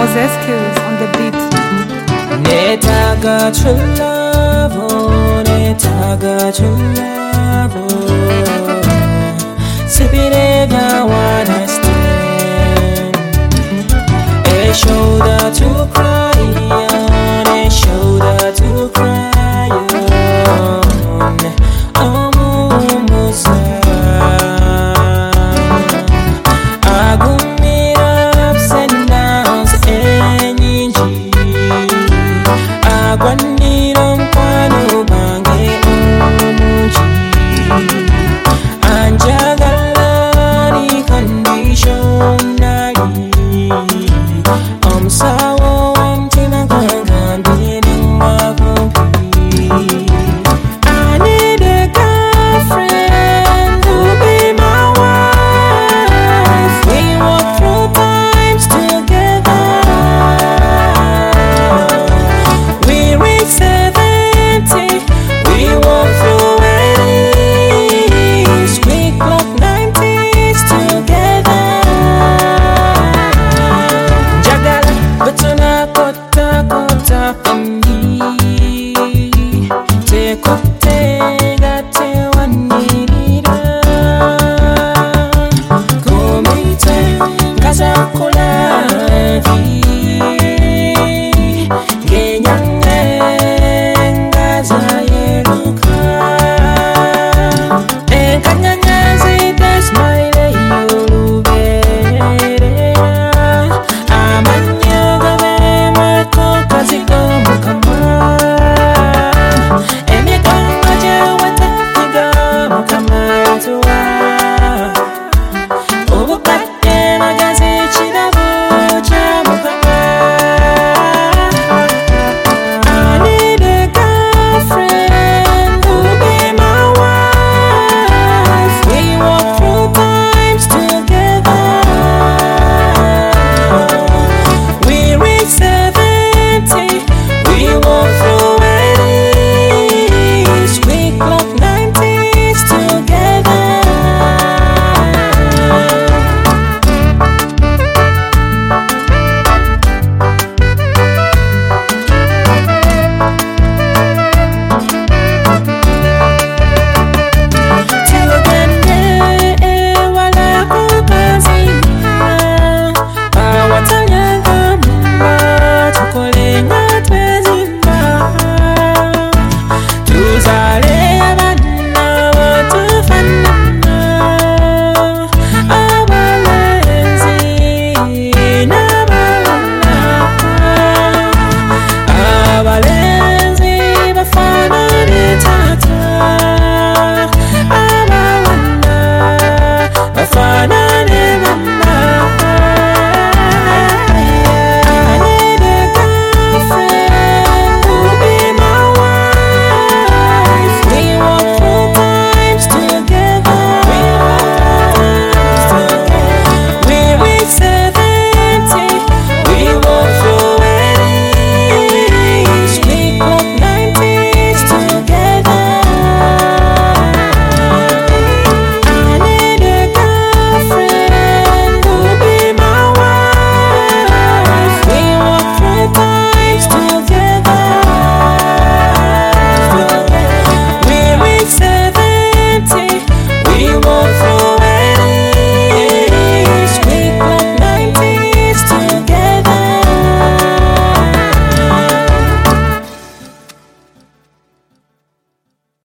Skills on the beat. Netaga chulavo, netaga chulavo. Sipirega wanna stand. A shoulder to cry on, a shoulder to cry on. Amumusa. Agwandirom kwano bange omuji anjagalani conditionally omsawo wantima kangambire wakumpi. I need a girlfriend to be my wife. We walk through times together. We reach 70, we walk through 80s, we clock 90s together. Jagala, butuna kota kota pambi, take up.